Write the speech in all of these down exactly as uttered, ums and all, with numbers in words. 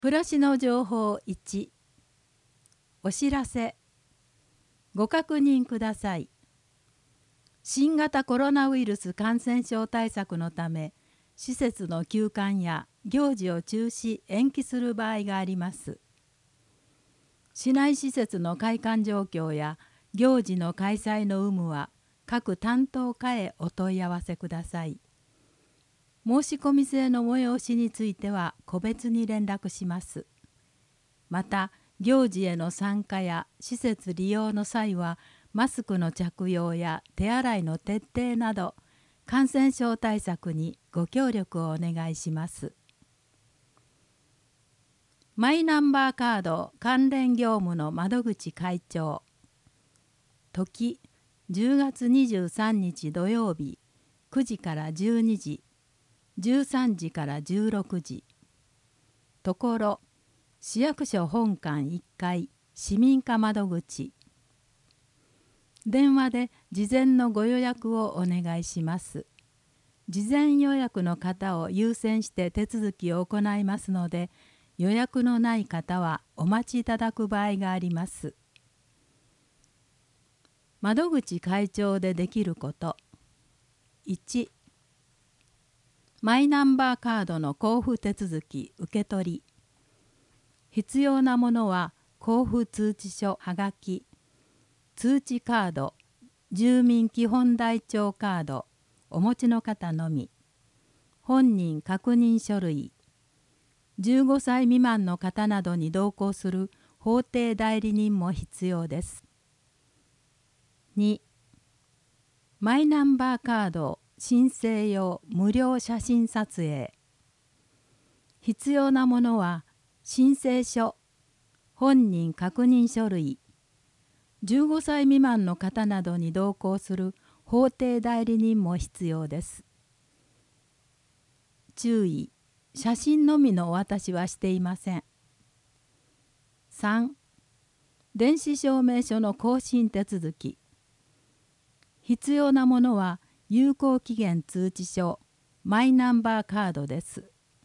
暮らしの情報いち、お知らせ。ご確認ください。新型コロナウイルス感染症対策のため、施設の休館や行事を中止・延期する場合があります。市内施設の開館状況や行事の開催の有無は、各担当課へお問い合わせください。申し込み制の催しについては個別に連絡します。また、行事への参加や施設利用の際は、マスクの着用や手洗いの徹底など、感染症対策にご協力をお願いします。マイナンバーカード関連業務の窓口会長。時、じゅうがつにじゅうさんにち土曜日、くじからじゅうにじ、じゅうさんじからじゅうろくじ。ところ、市役所本館いっかい市民課窓口。電話で事前のご予約をお願いします。事前予約の方を優先して手続きを行いますので、予約のない方はお待ちいただく場合があります。窓口会長でできること。いち、マイナンバーカードの交付手続き受け取り。必要なものは交付通知書はがき、通知カード、住民基本台帳カード、お持ちの方のみ。本人確認書類。じゅうごさい未満の方などに同行する法定代理人も必要です。に、マイナンバーカード申請用無料写真撮影。必要なものは申請書、本人確認書類、じゅうごさい未満の方などに同行する法定代理人も必要です。注意、写真のみのお渡しはしていません。さん、電子証明書の更新手続き。必要なものは有効期限通知書、マイナンバーカードです。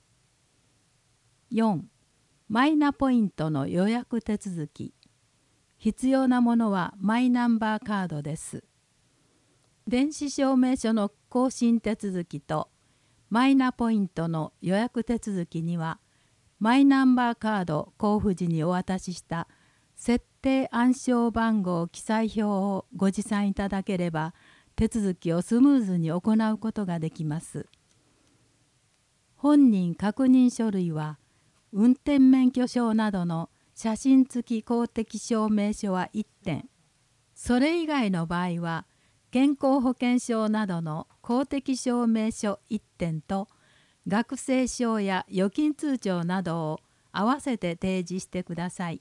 よん、マイナポイントの予約手続き。必要なものはマイナンバーカードです。電子証明書の更新手続きとマイナポイントの予約手続きには、マイナンバーカード交付時にお渡しした設定暗証番号記載表をご持参いただければ、手続きをスムーズに行うことができます。本人確認書類は、運転免許証などの写真付き公的証明書はいってん、それ以外の場合は、健康保険証などの公的証明書いってんと、学生証や預金通帳などを合わせて提示してください。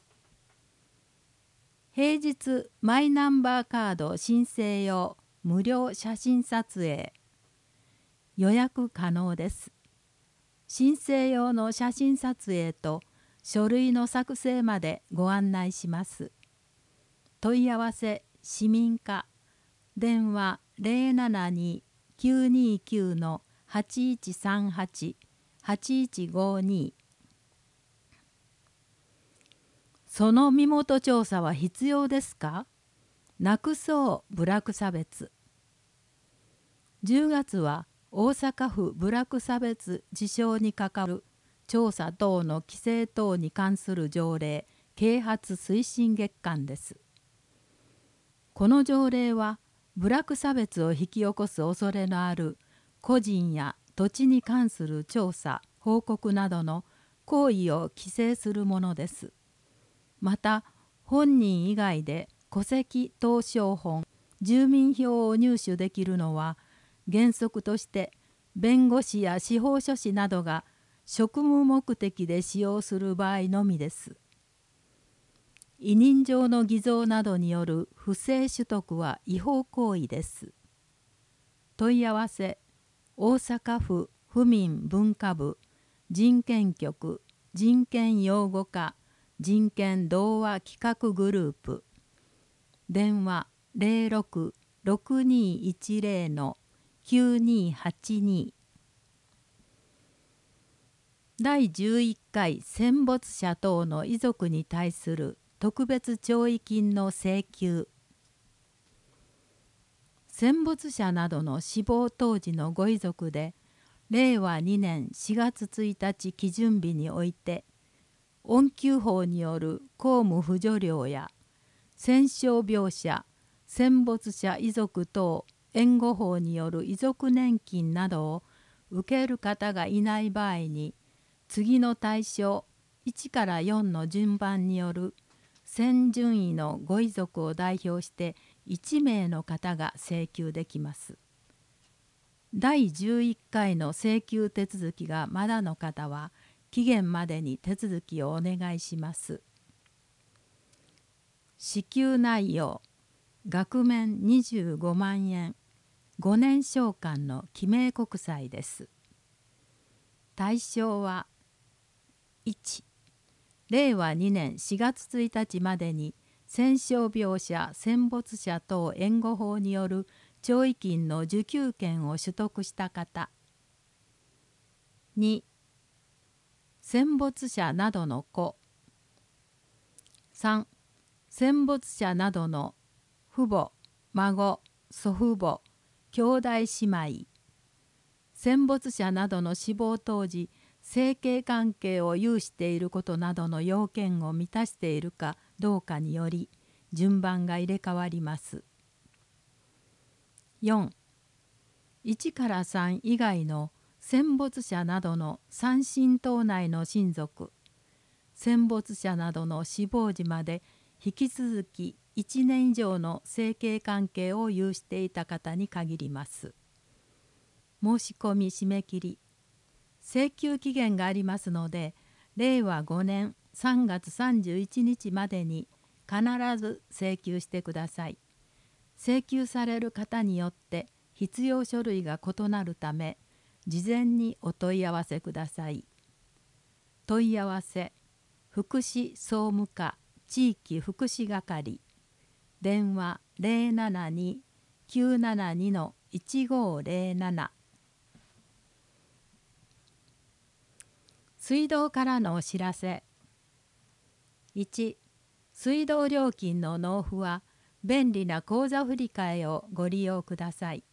平日マイナンバーカード申請用無料写真撮影。予約可能です。申請用の写真撮影と書類の作成までご案内します。問い合わせ市民課、電話 ゼロななに きゅうにきゅう はちいちさんはち はちいちごに。その身元調査は必要ですか？なくそう部落差別。じゅうがつは大阪府部落差別事象に関わる調査等の規制等に関する条例啓発推進月間です。この条例は部落差別を引き起こす恐れのある個人や土地に関する調査・報告などの行為を規制するものです。また、本人以外で戸籍謄商本、住民票を入手できるのは、原則として弁護士や司法書士などが職務目的で使用する場合のみです。委任状の偽造などによる不正取得は違法行為です。問い合わせ、大阪府府民文化部人権局人権擁護課人権同和企画グループ。電話 ゼロろく ろくにいちゼロ きゅうにはちに。 だいじゅういっかい戦没者等の遺族に対する特別弔慰金の請求。戦没者などの死亡当時のご遺族で、れいわにねんしがつついたち基準日において、恩給法による公務扶助料や戦傷病者、戦没者遺族等援護法による遺族年金などを受ける方がいない場合に、次の対象いちからよんの順番による戦順位のご遺族を代表していちめいの方が請求できます。だいじゅういっかいの請求手続きがまだの方は、期限までに手続きをお願いします。支給内容、額面にじゅうごまんえん、ごねん償還の記名国債です。対象はいち、れいわにねんしがつついたちまでに戦傷病者戦没者等援護法による弔慰金の受給権を取得した方。に、戦没者などの子。さん、戦没者などの父母、孫、祖父母、兄弟姉妹。戦没者などの死亡当時、生計関係を有していることなどの要件を満たしているかどうかにより、順番が入れ替わります。よん、いちからさん以外の戦没者などの三親等内の親族、戦没者などの死亡時まで引き続きいちねん以上の生計関係を有していた方に限ります。申し込み締め切り。請求期限がありますので、れいわごねんさんがつさんじゅういちにちまでに必ず請求してください。請求される方によって必要書類が異なるため、事前にお問い合わせください。問い合わせ、福祉総務課地域福祉係、電話 ゼロななに きゅうななに いちごゼロなな。水道からのお知らせ。いち、水道料金の納付は便利な口座振替をご利用ください。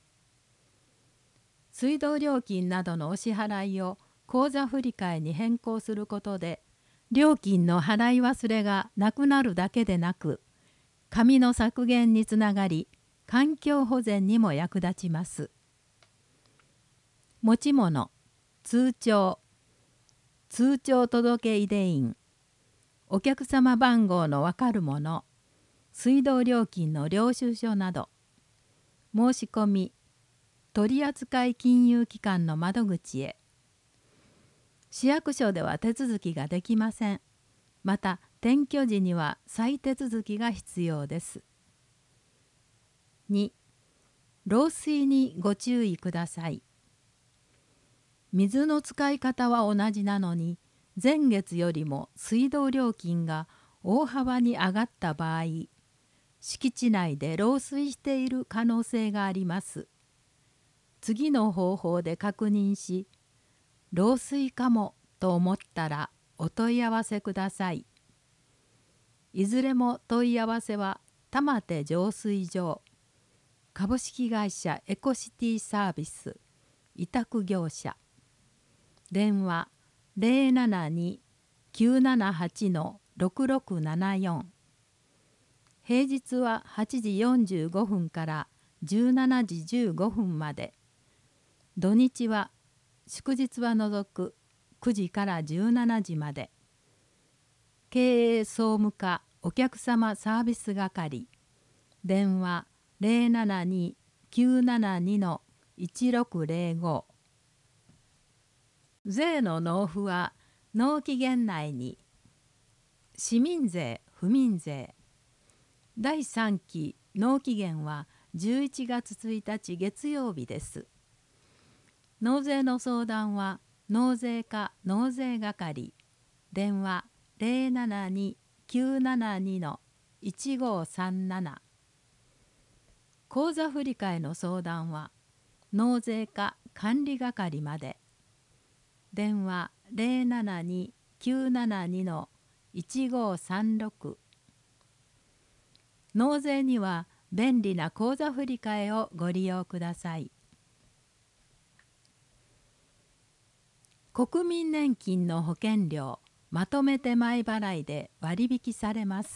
水道料金などのお支払いを口座振替に変更することで、料金の払い忘れがなくなるだけでなく、紙の削減につながり、環境保全にも役立ちます。持ち物、通帳、通帳届出印、お客様番号のわかるもの、水道料金の領収書など、申し込み、取扱金融機関の窓口へ。市役所では手続きができません。また、転居時には再手続きが必要です。に、漏水にご注意ください。水の使い方は同じなのに、前月よりも水道料金が大幅に上がった場合、敷地内で漏水している可能性があります。次の方法で確認し、漏水かもと思ったらお問い合わせください。いずれも問い合わせは玉手浄水場、株式会社エコシティサービス、委託業者。電話 ゼロななに きゅうななはち ろくろくななよん。平日ははちじよんじゅうごふんからじゅうしちじじゅうごふんまで。土日は祝日は除くくじからじゅうしちじまで。経営総務課お客様サービス係。電話 ゼロななに きゅうななに いちろくゼロご。税の納付は納期限内に。市民税・府民税。だいさんき納期限はじゅういちがつついたち月曜日です。納税の相談は納税課納税係。電話 ゼロななに きゅうななに いちごさんなな。口座振替の相談は納税課管理係まで。電話ゼロななに きゅうななに いちごさんろく。納税には便利な口座振替をご利用ください。国民年金の保険料まとめて前払いで割引されます。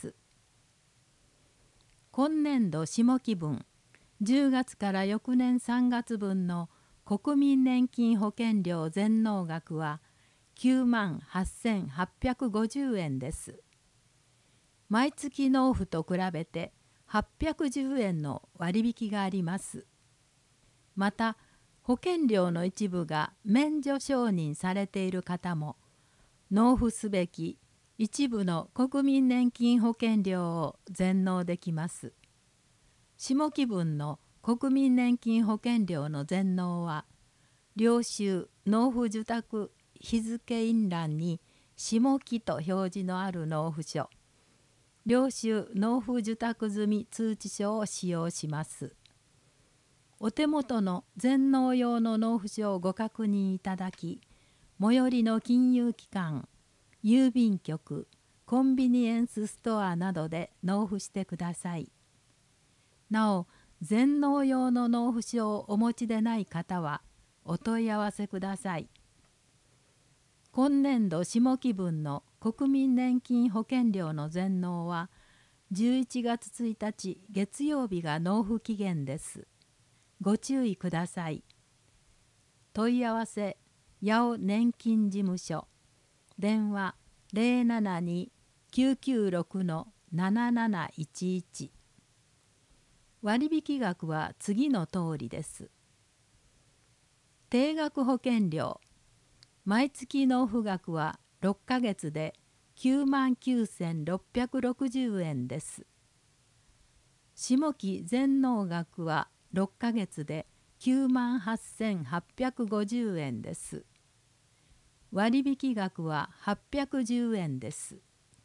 今年度下期分じゅうがつから翌年さんがつ分の国民年金保険料全納額はきゅうまんはっせんはっぴゃくごじゅうえんです。毎月納付と比べてはっぴゃくじゅうえんの割引があります。また保険料の一部が免除承認されている方も納付すべき一部の国民年金保険料を全納できます。下期分の国民年金保険料の全納は領収納付受託日付印欄に下期と表示のある納付書、領収納付受託済み通知書を使用します。お手元の全納用の納付書をご確認いただき、最寄りの金融機関、郵便局、コンビニエンスストアなどで納付してください。なお、全納用の納付書をお持ちでない方はお問い合わせください。今年度下期分の国民年金保険料の全納はじゅういちがつついたち月曜日が納付期限です。ご注意ください。問い合わせ八尾年金事務所電話ゼロななに きゅうきゅうろく なななないちいち。割引額は次の通りです。定額保険料毎月納付額はろっかげつできゅうまんきゅうせんろっぴゃくろくじゅうえんです。下期全納額はろっかげつできゅうまんはっせんはっぴゃくごじゅうえんです。割引額ははっぴゃくじゅうえんです。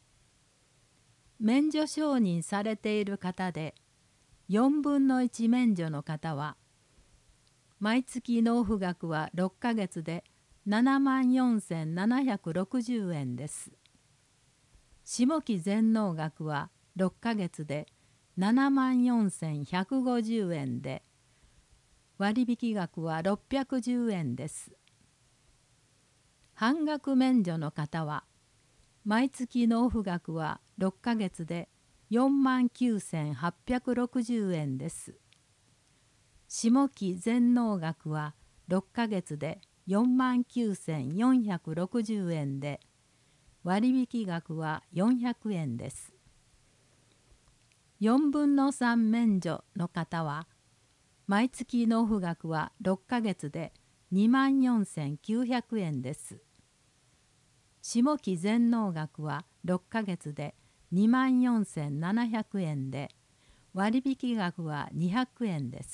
免除承認されている方でよんぶんのいち免除の方は毎月納付額はろっかげつでななまんよんせんななひゃくろくじゅうえんです。下期全納額はろっかげつでななまんよんせんひゃくごじゅうえんで割引額はろっぴゃくじゅうえんです。半額免除の方は毎月納付額はろっかげつでよんまんきゅうせんはっぴゃくろくじゅうえんです。下期全納額はろっかげつでよんまんきゅうせんよんひゃくろくじゅうえんで割引額はよんひゃくえんです。よんぶんのさん免除の方は毎月納付額はろっかげつでにまんよんせんきゅうひゃくえんです。下期全納額はろっかげつでにまんよんせんななひゃくえんで割引額はにひゃくえんです。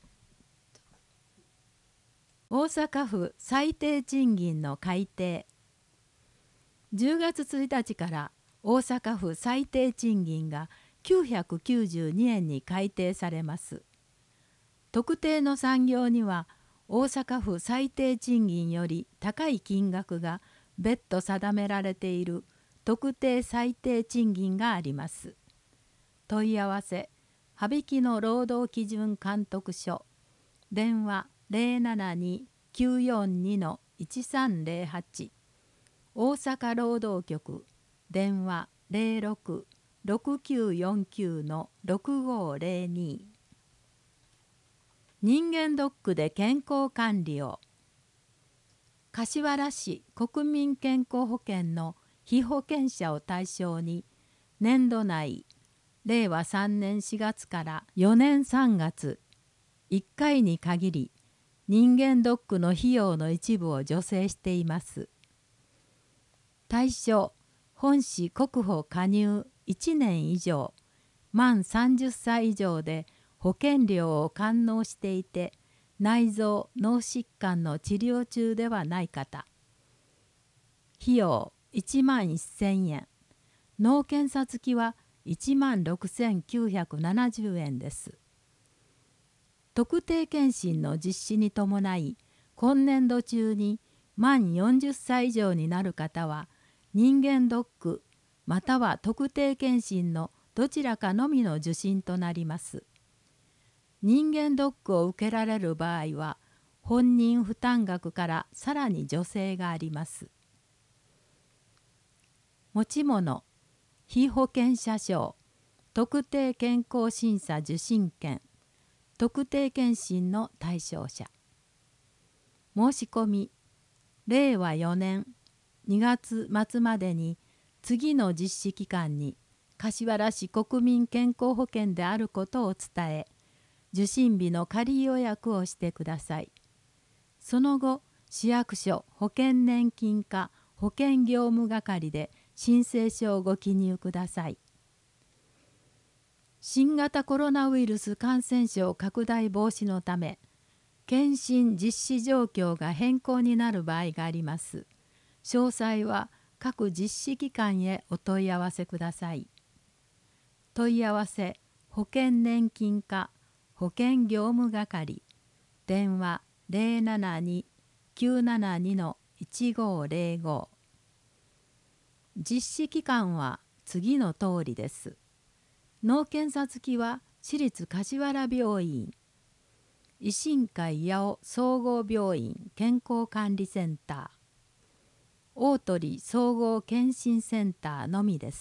大阪府最低賃金の改定。じゅうがつついたちから大阪府最低賃金がきゅうひゃくきゅうじゅうにえんに改定されます。特定の産業には大阪府最低賃金より高い金額が別途定められている特定最低賃金があります。問い合わせ羽曳野労働基準監督署電話ゼロななに きゅうよんに いちさんゼロはち、大阪労働局電話ゼロろく ろくきゅうよんきゅう ろくごゼロに。人間ドックで健康管理を。柏原市国民健康保険の被保険者を対象に年度内れいわさんねんしがつからよねんさんがついっかいに限り人間ドックの費用の一部を助成しています。対象本市国保加入いちねん以上満さんじゅっさい以上で保険料を完納していて内臓脳疾患の治療中ではない方。費用いちまんせんえん、脳検査付きはいちまんろくせんきゅうひゃくななじゅうえんです。特定健診の実施に伴い今年度中に満よんじゅっさい以上になる方は人間ドックまたは特定健診のどちらかのみの受診となります。人間ドックを受けられる場合は本人負担額からさらに助成があります。持ち物、被保険者証、特定健康審査受診券、特定健診の対象者。申し込み、れいわよねんにがつ末までに次の実施期間に柏原市国民健康保険であることを伝え、受診日の仮予約をしてください。その後、市役所保険年金課保険業務係で申請書をご記入ください。新型コロナウイルス感染症拡大防止のため、検診実施状況が変更になる場合があります。詳細は各実施機関へお問い合わせください。問い合わせ保険年金課保険業務係電話 ゼロななに きゅうななに いちごゼロご 実施期間は次の通りです。脳検査付きは市立柏原病院、維新会八尾総合病院健康管理センター、大鳥総合健診センターのみです。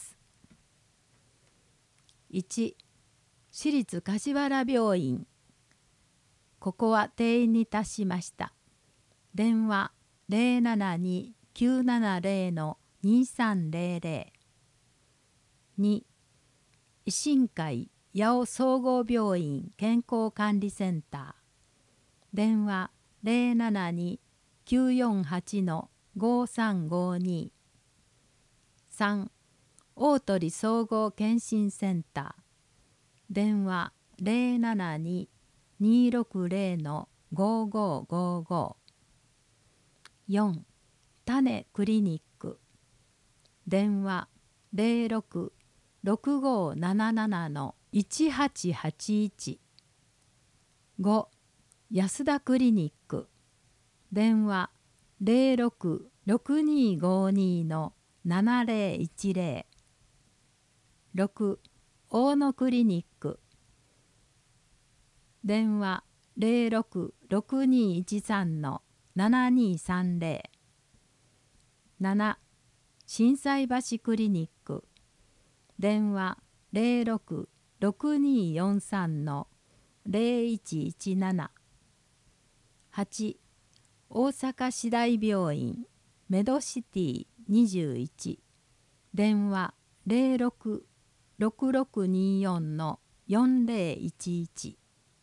いち、市立柏原病院、ここは定員に達しました。電話 ゼロななに きゅうななゼロ にさんゼロゼロ。に、維新会八尾総合病院健康管理センター、電話 ゼロななに きゅうよんはち ごさんごに。さん、大鳥総合健診センター、電話 ゼロななに にろくゼロ ごごごご。よん、種クリニック、電話 ゼロろく ろくごなななな いちはちはちいち。ご、安田クリニック、電話 ゼロろく ろくにごに ななゼロいちゼロ。ろく、大野クリニック、電話 ゼロろく ろくにいちさん ななにさんゼロ。なな、心斎橋クリニック、電話 ゼロろく ろくによんさん ゼロいちいちなな。はち、大阪市大病院メドシティにじゅういち、電話 ゼロろく ろくろくによん よんゼロいちいち。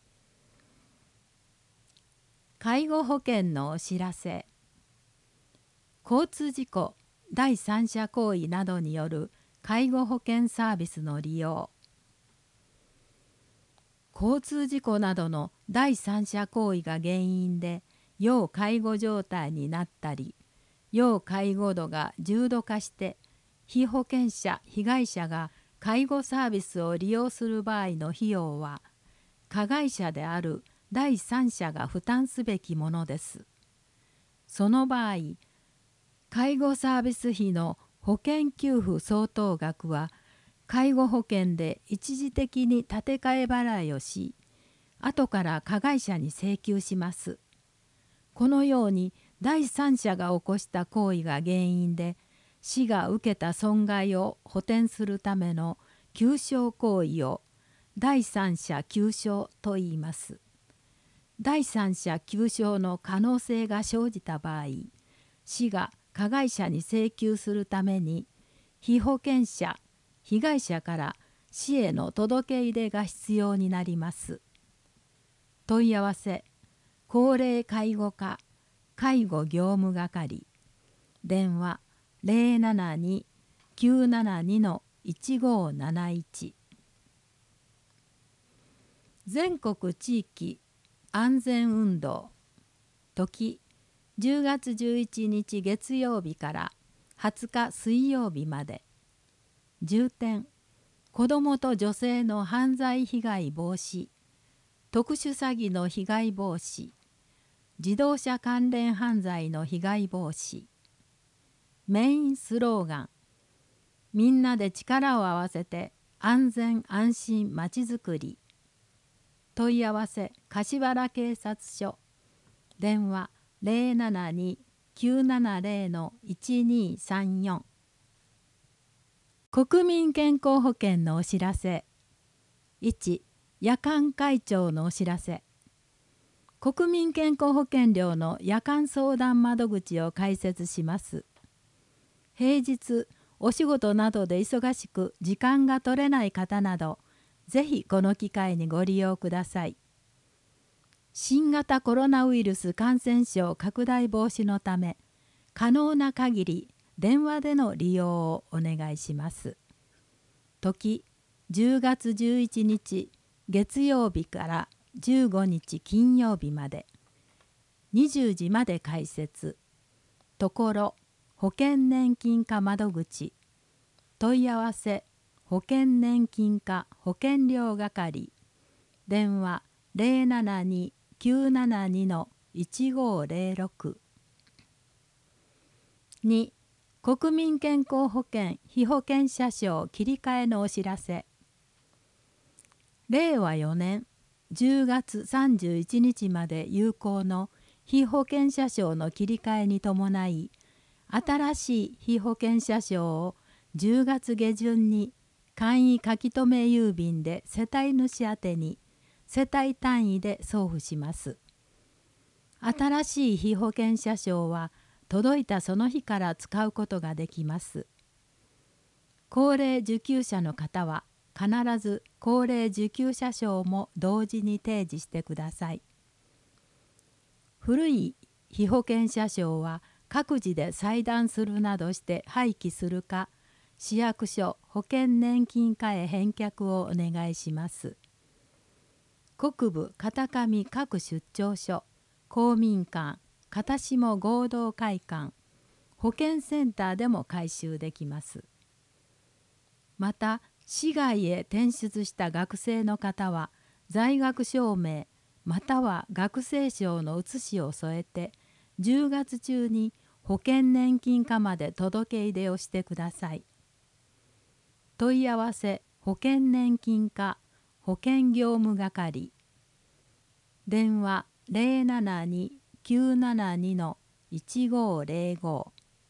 介護保険のお知らせ。交通事故、第三者行為などによる介護保険サービスの利用。交通事故などの第三者行為が原因で要介護状態になったり、要介護度が重度化して被保険者・被害者が介護サービスを利用する場合の費用は、加害者である第三者が負担すべきものです。その場合、介護サービス費の保険給付相当額は、介護保険で一時的に立て替え払いをし、後から加害者に請求します。このように第三者が起こした行為が原因で、市が受けた損害を補填するための求償行為を第三者求償と言います。第三者求償の可能性が生じた場合、市が加害者に請求するために被保険者・被害者から市への届け入れが必要になります。問い合わせ高齢介護課介護業務係、電話 ゼロななに きゅうななに いちごなないち。全国地域安全運動、時じゅうがつじゅういちにち月曜日からはつか水曜日まで。重点、子どもと女性の犯罪被害防止、特殊詐欺の被害防止、 自動車関連犯罪の被害防止。メインスローガン、みんなで力を合わせて安全安心まちづくり。問い合わせ柏原警察署、電話 ゼロななに きゅうななゼロ いちにさんよん。国民健康保険のお知らせ。いち、夜間会長のお知らせ。国民健康保険料の夜間相談窓口を開設します。平日お仕事などで忙しく時間が取れない方など、ぜひこの機会にご利用ください。新型コロナウイルス感染症拡大防止のため、可能な限り電話での利用をお願いします。時、じゅうがつじゅういちにち月曜日からじゅうごにち金曜日まで、にじゅうじまで開設。ところ、保険年金課窓口。問い合わせ、保険年金課保険料係。電話 ゼロななに きゅうななに いちごゼロろく。に、国民健康保険被保険者証切り替えのお知らせ。れいわよねんじゅうがつさんじゅういちにちまで有効の被保険者証の切り替えに伴い、新しい被保険者証をじゅうがつげじゅんに簡易書留郵便で世帯主宛てに世帯単位で送付します。新しい被保険者証は届いたその日から使うことができます。高齢受給者の方は必ず高齢受給者証も同時に提示してください。古い被保険者証は各自で裁断するなどして廃棄するか、市役所保険年金課へ返却をお願いします。国部片上各出張所、公民館、片下合同会館、保健センターでも回収できます。また、市外へ転出した学生の方は、在学証明または学生証の写しを添えて、じゅうがつちゅうに保険年金課まで届け入れをしてください。問い合わせ保険年金課保険業務係。電話 ゼロななに きゅうななに いちごゼロご。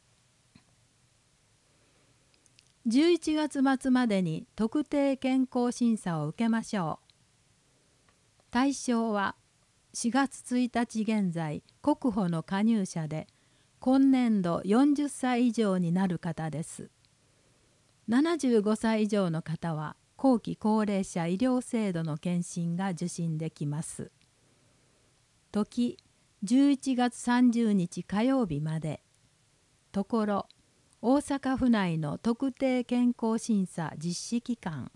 じゅういちがつ末までに特定健康審査を受けましょう。対象はしがつついたち現在国保の加入者で今年度よんじゅっさい以上になる方です。ななじゅうごさい以上の方は後期高齢者医療制度の検診が受診できます。時、じゅういちがつさんじゅうにち火曜日まで。ところ、大阪府内の特定健康審査実施期間。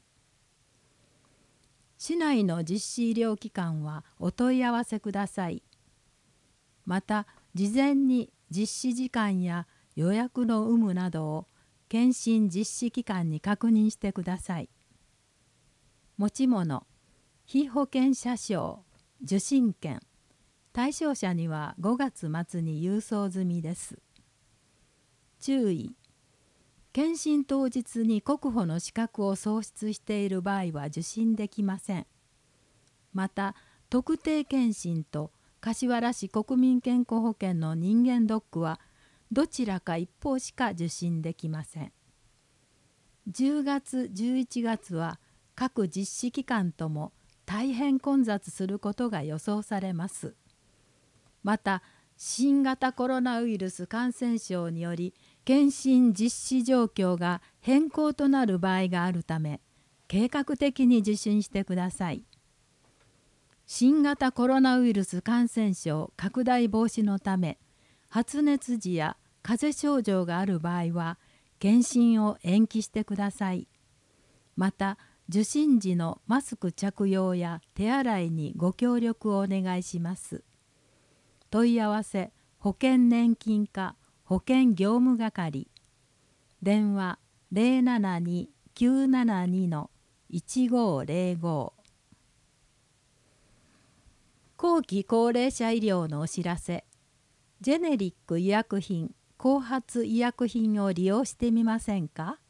市内の実施医療機関はお問い合わせください。また、事前に実施時間や予約の有無などを検診実施機関に確認してください。持ち物、被保険者証、受診券、対象者にはごがつまつに郵送済みです。注意、検診当日に国保の資格を喪失している場合は受診できません。また、特定健診と柏原市国民健康保険の人間ドックはどちらか一方しか受診できません。じゅうがつ、じゅういちがつは各実施機関とも大変混雑することが予想されます。また、新型コロナウイルス感染症により検診実施状況が変更となる場合があるため、計画的に受診してください。新型コロナウイルス感染症拡大防止のため、発熱時や風邪症状がある場合は、検診を延期してください。また、受診時のマスク着用や手洗いにご協力をお願いします。問い合わせ保険年金課保険業務係。電話 ゼロななに きゅうななに いちごゼロご。 後期高齢者医療のお知らせ。ジェネリック医薬品、後発医薬品を利用してみませんか？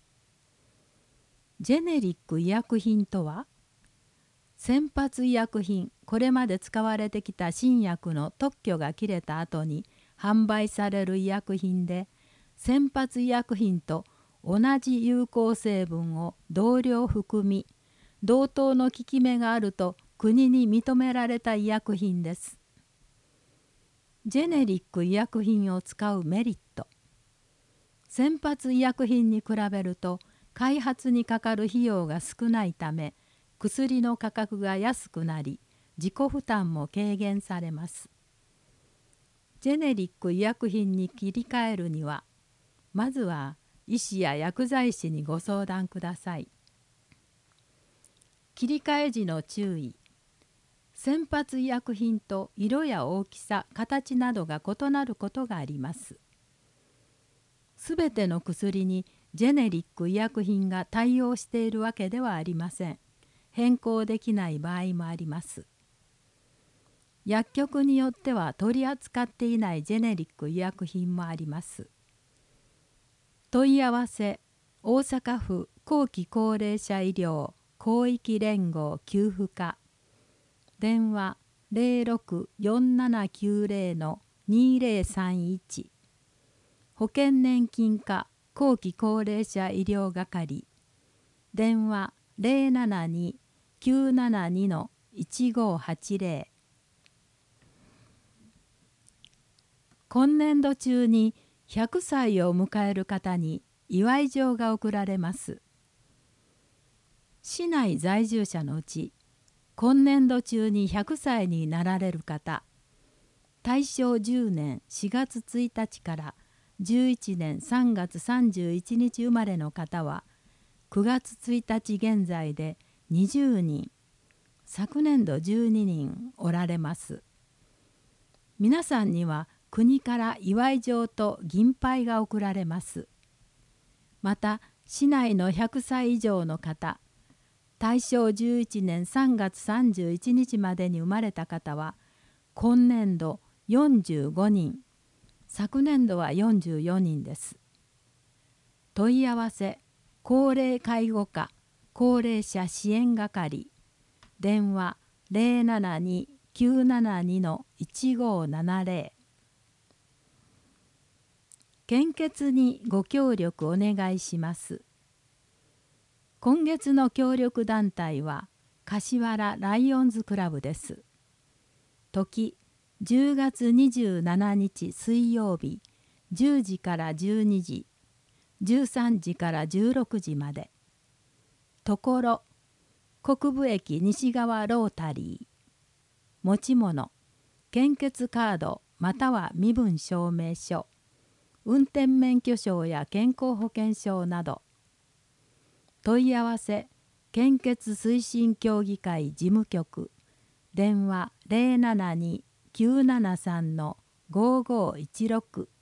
ジェネリック医薬品とは、先発医薬品、これまで使われてきた新薬の特許が切れた後に販売される医薬品で、先発医薬品と同じ有効成分を同量含み、同等の効き目があると国に認められた医薬品です。ジェネリック医薬品を使うメリット。先発医薬品に比べると開発にかかる費用が少ないため、薬の価格が安くなり、自己負担も軽減されます。ジェネリック医薬品に切り替えるには、まずは医師や薬剤師にご相談ください。切り替え時の注意。先発医薬品と色や大きさ、形などが異なることがあります。すべての薬にジェネリック医薬品が対応しているわけではありません。変更できない場合もあります。薬局によっては取り扱っていないジェネリック医薬品もあります。問い合わせ、大阪府後期高齢者医療広域連合給付課、電話 ゼロろく よんななきゅうゼロ のにゼロさんいち、保険年金課後期高齢者医療係、電話 ゼロななに きゅうななに のいちごはちゼロ。今年度中にひゃくさいを迎える方に祝い状が贈られます。市内在住者のうち、今年度中にひゃくさいになられる方、大正じゅうねんしがつついたちからじゅういちねんさんがつさんじゅういちにち生まれの方は、くがつついたち現在でにじゅうにん、昨年度じゅうににんおられます。皆さんには国から祝い状と銀牌が贈られます。また、市内のひゃくさい以上の方、大正じゅういちねんさんがつさんじゅういちにちまでに生まれた方は、今年度よんじゅうごにん、昨年度はよんじゅうよにんです。問い合わせ、高齢介護課高齢者支援係、電話 ゼロななに きゅうななに のいちごななゼロ。献血にご協力お願いします。今月の協力団体は柏原ライオンズクラブです。時じゅうがつにじゅうしちにち水曜日じゅうじからじゅうにじ、じゅうさんじからじゅうろくじまで。ところ、国分駅西側ロータリー。持ち物、献血カードまたは身分証明書、運転免許証や健康保険証など。問い合わせ、献血推進協議会事務局、電話 ゼロななに きゅうななさん のごごいちろく。